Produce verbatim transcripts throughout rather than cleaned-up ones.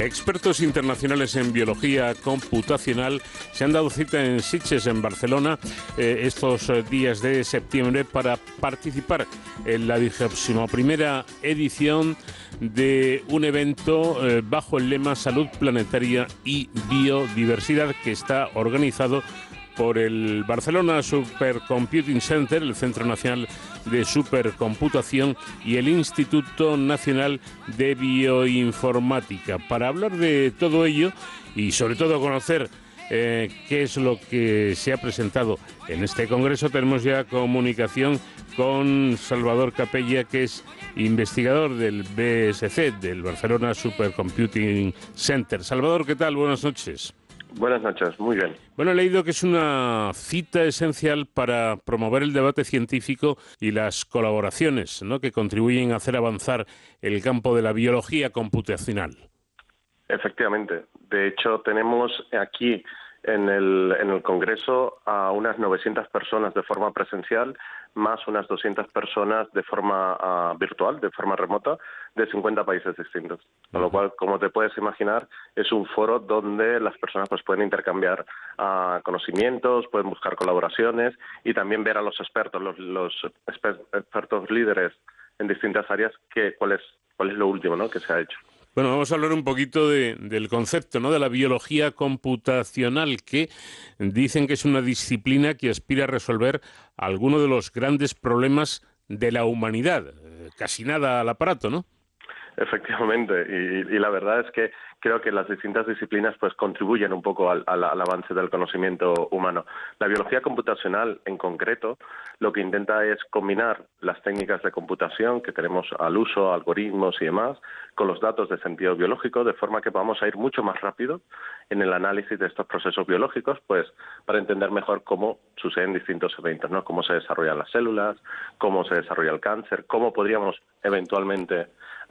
Expertos internacionales en biología computacional se han dado cita en Sitges, en Barcelona, eh, estos días de septiembre para participar en la vigésima primera edición de un evento eh, bajo el lema Salud Planetaria y Biodiversidad, que está organizado por el Barcelona Supercomputing Center, el Centro Nacional de Supercomputación, y el Instituto Nacional de Bioinformática. Para hablar de todo ello y sobre todo conocer eh, qué es lo que se ha presentado en este congreso, tenemos ya comunicación con Salvador Capella, que es investigador del B S C, del Barcelona Supercomputing Center. Salvador, ¿qué tal? Buenas noches. Buenas noches, muy bien. Bueno, he leído que es una cita esencial para promover el debate científico y las colaboraciones, ¿no?, que contribuyen a hacer avanzar el campo de la biología computacional. Efectivamente. De hecho, tenemos aquí en el, en el Congreso a unas novecientas personas de forma presencial, más unas doscientas personas de forma uh, virtual, de forma remota, de cincuenta países distintos. Con lo cual, como te puedes imaginar, es un foro donde las personas pues pueden intercambiar uh, conocimientos, pueden buscar colaboraciones y también ver a los expertos, los, los exper expertos líderes en distintas áreas, que, cuál es, cuál es lo último, ¿no?, que se ha hecho. Bueno, vamos a hablar un poquito de, del concepto, ¿no?, de la biología computacional, que dicen que es una disciplina que aspira a resolver algunos de los grandes problemas de la humanidad. Casi nada al aparato, ¿no? Efectivamente, y, y la verdad es que creo que las distintas disciplinas pues contribuyen un poco al, al, al avance del conocimiento humano. La biología computacional, en concreto, lo que intenta es combinar las técnicas de computación que tenemos al uso, algoritmos y demás, con los datos de sentido biológico, de forma que vamos a ir mucho más rápido en el análisis de estos procesos biológicos, pues para entender mejor cómo suceden distintos eventos, ¿no?, cómo se desarrollan las células, cómo se desarrolla el cáncer, cómo podríamos eventualmente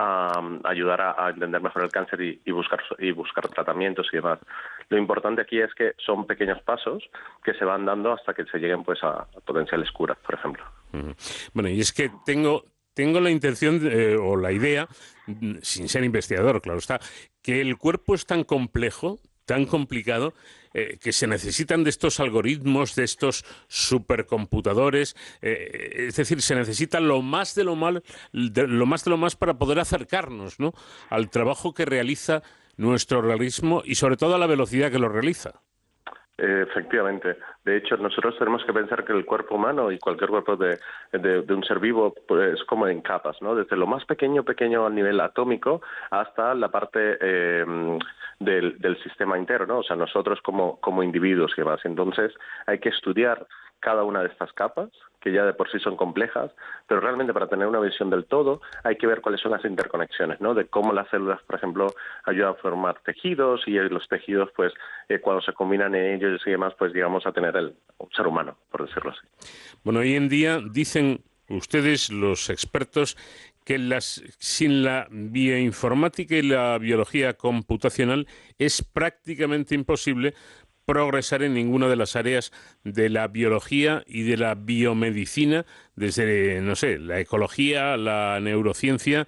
Um, ayudar a, a entender mejor el cáncer y, y buscar y buscar tratamientos y demás. Lo importante aquí es que son pequeños pasos que se van dando hasta que se lleguen pues a, a potenciales curas, por ejemplo. Uh-huh. Bueno, y es que tengo tengo la intención eh, o la idea, sin ser investigador, claro está, que el cuerpo es tan complejo, tan complicado, eh, que se necesitan de estos algoritmos, de estos supercomputadores, eh, es decir, se necesita lo más de lo mal, de, lo más de lo más para poder acercarnos, ¿no?, al trabajo que realiza nuestro organismo y sobre todo a la velocidad que lo realiza. Efectivamente. De hecho, nosotros tenemos que pensar que el cuerpo humano y cualquier cuerpo de, de, de un ser vivo pues, es como en capas, ¿no? Desde lo más pequeño, pequeño a nivel atómico, hasta la parte eh, del, del sistema entero, ¿no? O sea, nosotros como, como individuos y demás. Entonces, hay que estudiar cada una de estas capas, que ya de por sí son complejas, pero realmente para tener una visión del todo hay que ver cuáles son las interconexiones, ¿no?, de cómo las células, por ejemplo, ayudan a formar tejidos y los tejidos, pues, eh, cuando se combinan en ellos y demás, pues llegamos a tener el un ser humano, por decirlo así. Bueno, hoy en día dicen ustedes, los expertos, que las, sin la bioinformática y la biología computacional es prácticamente imposible progresar en ninguna de las áreas de la biología y de la biomedicina, desde, no sé, la ecología, la neurociencia,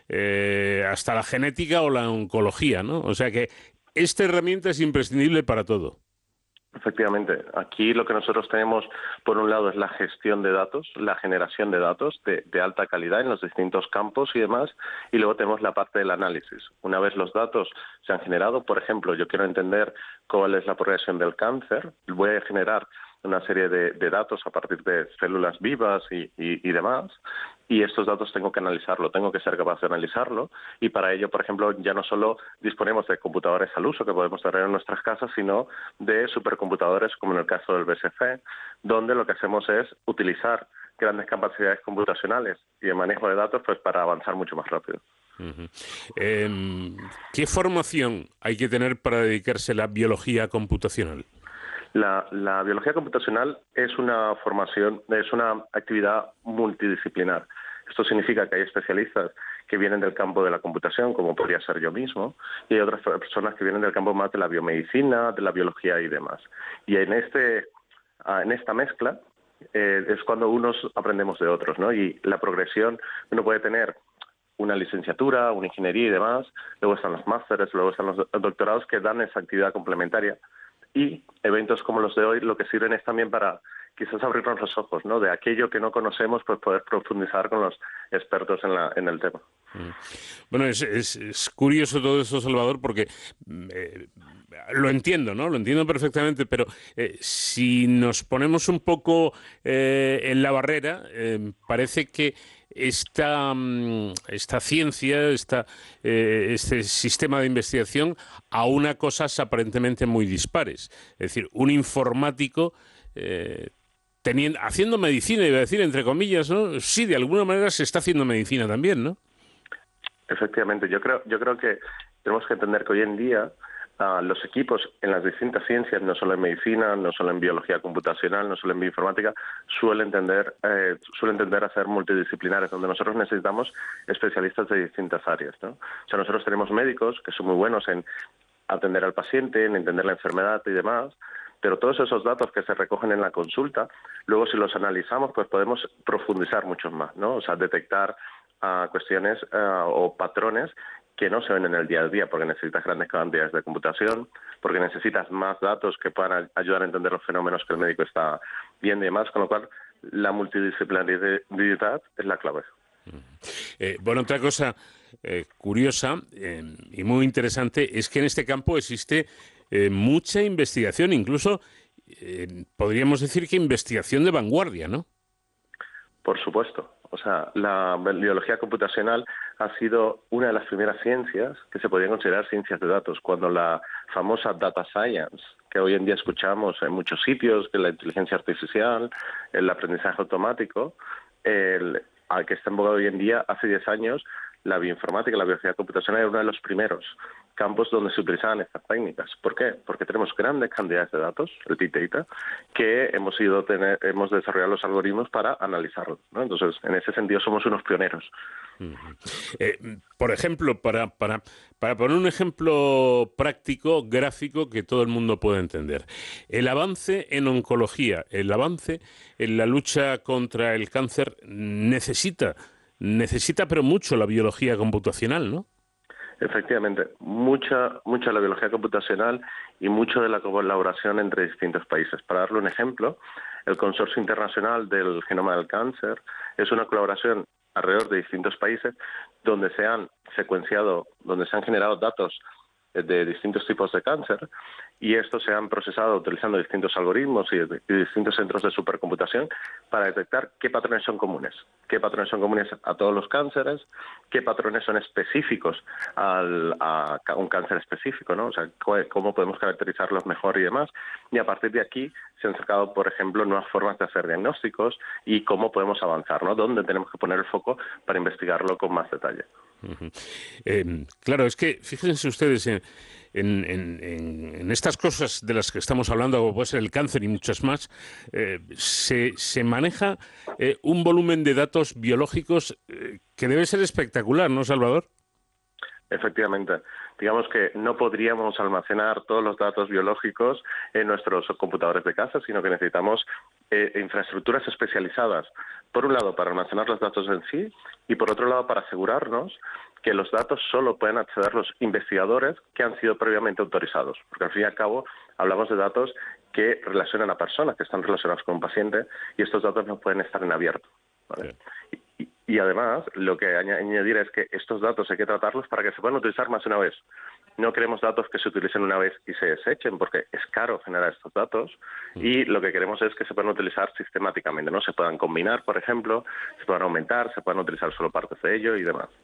eh, hasta la genética o la oncología, ¿no? O sea que esta herramienta es imprescindible para todo. Efectivamente. Aquí lo que nosotros tenemos, por un lado, es la gestión de datos, la generación de datos de, de alta calidad en los distintos campos y demás, y luego tenemos la parte del análisis. Una vez los datos se han generado, por ejemplo, yo quiero entender cuál es la progresión del cáncer, voy a generar una serie de, de datos a partir de células vivas y, y, y demás, y estos datos tengo que analizarlo, tengo que ser capaz de analizarlo, y para ello, por ejemplo, ya no solo disponemos de computadores al uso que podemos tener en nuestras casas, sino de supercomputadores, como en el caso del B S C, donde lo que hacemos es utilizar grandes capacidades computacionales y de manejo de datos pues para avanzar mucho más rápido. Uh-huh. eh, ¿Qué formación hay que tener para dedicarse a la biología computacional? La, la biología computacional es una formación, es una actividad multidisciplinar. Esto significa que hay especialistas que vienen del campo de la computación, como podría ser yo mismo, y hay otras personas que vienen del campo más de la biomedicina, de la biología y demás. Y en este, en esta mezcla eh, es cuando unos aprendemos de otros, ¿no? Y la progresión uno puede tener una licenciatura, una ingeniería y demás, luego están los másteres, luego están los doctorados que dan esa actividad complementaria. Y eventos como los de hoy lo que sirven es también para quizás abrirnos los ojos, ¿no? De aquello que no conocemos, pues poder profundizar con los expertos en, la, en el tema. Bueno, es, es, es curioso todo eso, Salvador, porque eh, lo entiendo, ¿no? Lo entiendo perfectamente, pero eh, si nos ponemos un poco eh, en la barrera, eh, parece que esta, esta ciencia, esta, eh, este sistema de investigación aúna cosas aparentemente muy dispares. Es decir, un informático eh, teniendo, haciendo medicina, iba a decir, entre comillas, ¿no? Sí, de alguna manera se está haciendo medicina también, ¿no? Efectivamente, yo creo, yo creo que tenemos que entender que hoy en día uh, los equipos en las distintas ciencias, no solo en medicina, no solo en biología computacional, no solo en bioinformática, suelen tender, eh, suelen tender a ser multidisciplinares, donde nosotros necesitamos especialistas de distintas áreas, ¿no? O sea, nosotros tenemos médicos que son muy buenos en atender al paciente, en entender la enfermedad y demás, pero todos esos datos que se recogen en la consulta, luego si los analizamos, pues podemos profundizar mucho más, ¿no? O sea, detectar a cuestiones uh, o patrones que no se ven en el día a día, porque necesitas grandes cantidades de computación, porque necesitas más datos que puedan ayudar a entender los fenómenos que el médico está viendo y demás, con lo cual la multidisciplinaridad es la clave. Eh, bueno, otra cosa eh, curiosa eh, y muy interesante es que en este campo existe eh, mucha investigación, incluso eh, podríamos decir que investigación de vanguardia, ¿no? Por supuesto. O sea, la biología computacional ha sido una de las primeras ciencias que se podían considerar ciencias de datos, cuando la famosa data science, que hoy en día escuchamos en muchos sitios, que la inteligencia artificial, el aprendizaje automático, el, al que está en boga hoy en día, hace diez años, la bioinformática, la biología computacional era uno de los primeros campos donde se utilizaban estas técnicas. ¿Por qué? Porque tenemos grandes cantidades de datos, el Big Data, que hemos ido tener, hemos desarrollado los algoritmos para analizarlos, ¿no? Entonces, en ese sentido, somos unos pioneros. Uh-huh. eh, por ejemplo, para, para, para poner un ejemplo práctico, gráfico, que todo el mundo pueda entender, el avance en oncología, el avance en la lucha contra el cáncer necesita, necesita pero mucho la biología computacional, ¿no? Efectivamente, mucha, mucha de la biología computacional y mucho de la colaboración entre distintos países. Para darle un ejemplo, el Consorcio Internacional del Genoma del Cáncer es una colaboración alrededor de distintos países donde se han secuenciado, donde se han generado datos de distintos tipos de cáncer y estos se han procesado utilizando distintos algoritmos y, y distintos centros de supercomputación para detectar qué patrones son comunes, qué patrones son comunes a todos los cánceres, qué patrones son específicos al, a un cáncer específico, ¿no? O sea, cómo podemos caracterizarlos mejor y demás. Y a partir de aquí se han sacado, por ejemplo, nuevas formas de hacer diagnósticos y cómo podemos avanzar, ¿no? Dónde tenemos que poner el foco para investigarlo con más detalle. Uh-huh. Eh, claro, es que fíjense ustedes en, en, en, en estas cosas de las que estamos hablando, como puede ser el cáncer y muchas más, eh, se, se maneja eh, un volumen de datos biológicos eh, que debe ser espectacular, ¿no, Salvador? Efectivamente. Digamos que no podríamos almacenar todos los datos biológicos en nuestros computadores de casa, sino que necesitamos eh, infraestructuras especializadas, por un lado para almacenar los datos en sí y por otro lado para asegurarnos que los datos solo pueden acceder los investigadores que han sido previamente autorizados, porque al fin y al cabo hablamos de datos que relacionan a personas, que están relacionados con un paciente y estos datos no pueden estar en abierto, ¿vale? Sí. Y, y además, lo que añadir es que estos datos hay que tratarlos para que se puedan utilizar más de una vez. No queremos datos que se utilicen una vez y se desechen, porque es caro generar estos datos, y lo que queremos es que se puedan utilizar sistemáticamente, ¿no? Se puedan combinar, por ejemplo, se puedan aumentar, se puedan utilizar solo partes de ello y demás.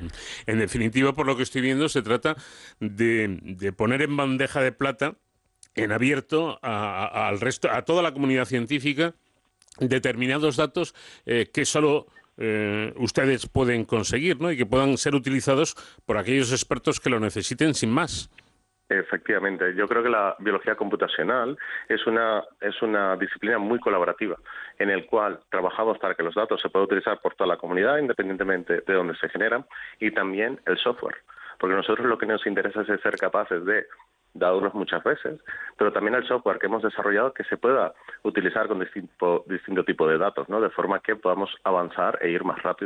En definitiva, por lo que estoy viendo, se trata de, de poner en bandeja de plata, en abierto, a, a, al resto, a toda la comunidad científica, determinados datos eh, que solo eh, ustedes pueden conseguir, ¿no? Y que puedan ser utilizados por aquellos expertos que lo necesiten sin más. Efectivamente, yo creo que la biología computacional es una es una disciplina muy colaborativa, en el cual trabajamos para que los datos se puedan utilizar por toda la comunidad, independientemente de dónde se generan, y también el software, porque nosotros lo que nos interesa es ser capaces de darlos muchas veces, pero también el software que hemos desarrollado que se pueda utilizar con distinto, distinto tipo de datos, ¿no? De forma que podamos avanzar e ir más rápido.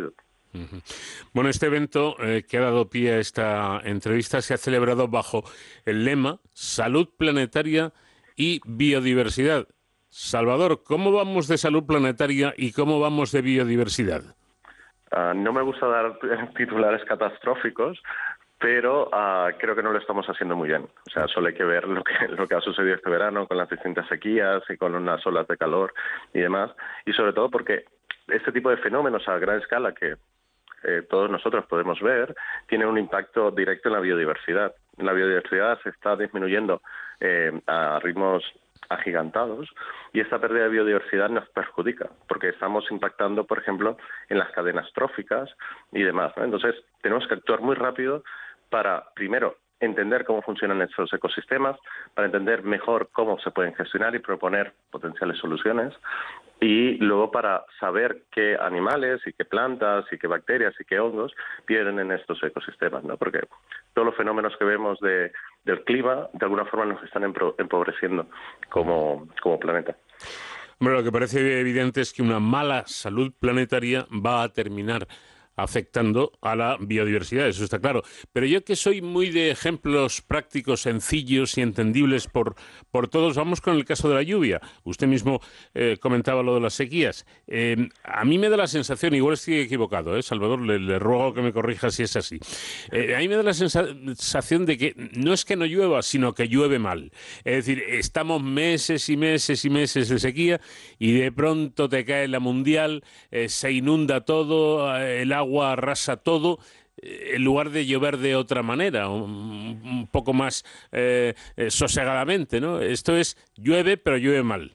Uh-huh. Bueno, este evento eh, que ha dado pie a esta entrevista se ha celebrado bajo el lema Salud Planetaria y Biodiversidad. Salvador, ¿cómo vamos de salud planetaria y cómo vamos de biodiversidad? Uh, no me gusta dar titulares catastróficos, pero uh, creo que no lo estamos haciendo muy bien. O sea, solo hay que ver lo que, lo que ha sucedido este verano con las distintas sequías y con unas olas de calor y demás. Y sobre todo porque este tipo de fenómenos a gran escala que eh, todos nosotros podemos ver tienen un impacto directo en la biodiversidad. La biodiversidad se está disminuyendo eh, a ritmos agigantados y esta pérdida de biodiversidad nos perjudica porque estamos impactando, por ejemplo, en las cadenas tróficas y demás, ¿no? Entonces, tenemos que actuar muy rápido para, primero, entender cómo funcionan estos ecosistemas, para entender mejor cómo se pueden gestionar y proponer potenciales soluciones, y luego para saber qué animales y qué plantas y qué bacterias y qué hongos viven en estos ecosistemas, ¿no? Porque todos los fenómenos que vemos de, del clima de alguna forma nos están empobreciendo como, como planeta. Bueno, lo que parece evidente es que una mala salud planetaria va a terminar afectando a la biodiversidad, eso está claro. Pero yo que soy muy de ejemplos prácticos, sencillos y entendibles por, por todos, vamos con el caso de la lluvia. Usted mismo eh, comentaba lo de las sequías. Eh, a mí me da la sensación, igual estoy equivocado, ¿eh, Salvador? Le, le ruego que me corrija si es así. Eh, a mí me da la sensación de que no es que no llueva, sino que llueve mal. Es decir, estamos meses y meses y meses de sequía y de pronto te cae la mundial, eh, se inunda todo, eh, el agua agua arrasa todo, en lugar de llover de otra manera, un, un poco más eh, eh, sosegadamente, ¿no? Esto es, llueve, pero llueve mal.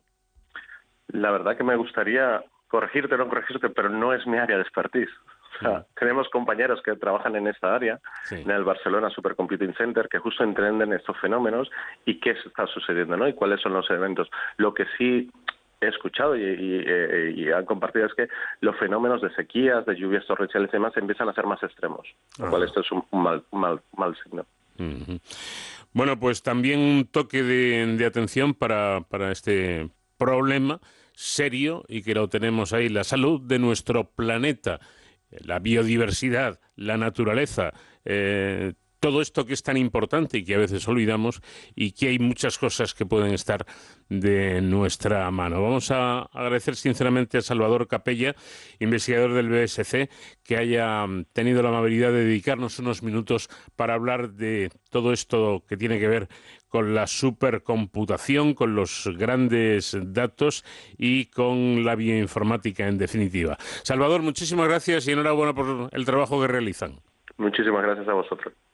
La verdad que me gustaría corregirte o no corregirte, pero no es mi área de expertise. O sea, sí. Tenemos compañeros que trabajan en esta área, sí. En el Barcelona Supercomputing Center, que justo entienden estos fenómenos y qué está sucediendo, ¿no? Y cuáles son los eventos. Lo que sí he escuchado y, y, y han compartido es que los fenómenos de sequías, de lluvias torrenciales y demás empiezan a ser más extremos, lo cual esto es un mal, mal, mal signo. Uh-huh. Bueno, pues también un toque de, de atención para, para este problema serio y que lo tenemos ahí, la salud de nuestro planeta, la biodiversidad, la naturaleza, eh, todo esto que es tan importante y que a veces olvidamos y que hay muchas cosas que pueden estar de nuestra mano. Vamos a agradecer sinceramente a Salvador Capella, investigador del B S C, que haya tenido la amabilidad de dedicarnos unos minutos para hablar de todo esto que tiene que ver con la supercomputación, con los grandes datos y con la bioinformática en definitiva. Salvador, muchísimas gracias y enhorabuena por el trabajo que realizan. Muchísimas gracias a vosotros.